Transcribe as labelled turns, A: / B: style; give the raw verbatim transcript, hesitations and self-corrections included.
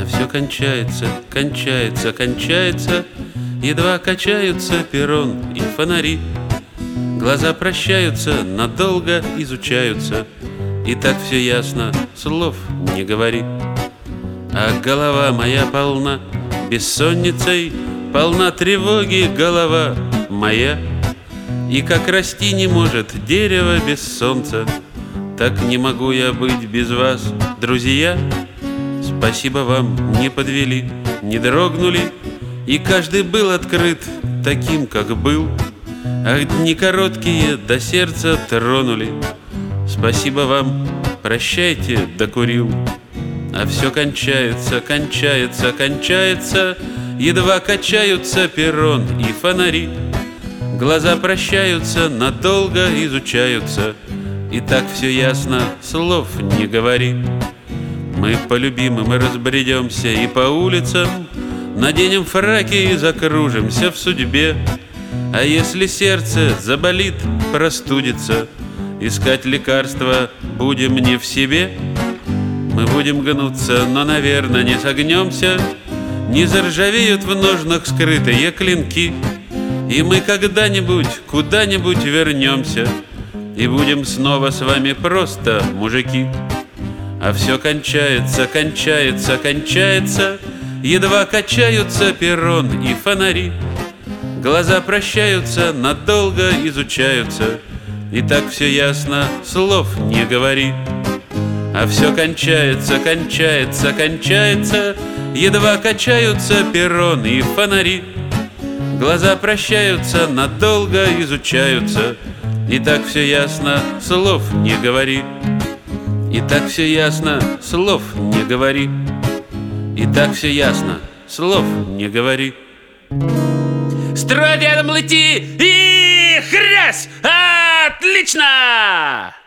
A: все кончается, кончается, кончается. Едва качаются перрон и фонари. Глаза прощаются, надолго изучаются. И так все ясно, слов не говори. А голова моя полна бессонницей, полна тревоги голова моя. И как расти не может дерево без солнца, так не могу я быть без вас, друзья. Спасибо вам, не подвели, не дрогнули, и каждый был открыт таким, как был. Ах, дни короткие до сердца тронули. Спасибо вам, прощайте, докурил. А все кончается, кончается, кончается. Едва качаются перрон и фонари. Глаза прощаются, надолго изучаются. И так все ясно, слов не говори. Мы по любимым разбредемся и по улицам, наденем фраки и закружимся в судьбе. А если сердце заболит, простудится, искать лекарства будем не в себе. Мы будем гнуться, но, наверное, не согнемся. Не заржавеют в ножнах скрытые клинки. И мы когда-нибудь куда-нибудь вернемся и будем снова с вами просто мужики. А все кончается, кончается, кончается. Едва качаются перрон и фонари. Глаза прощаются, надолго изучаются. И так все ясно, слов не говори. А все кончается, кончается, кончается. Едва качаются перрон и фонари. Глаза прощаются, надолго изучаются. И так все ясно, слов не говори. И так все ясно, слов не говори. И так все ясно, слов не говори.
B: Строй рядом лети и хрясь! Отлично!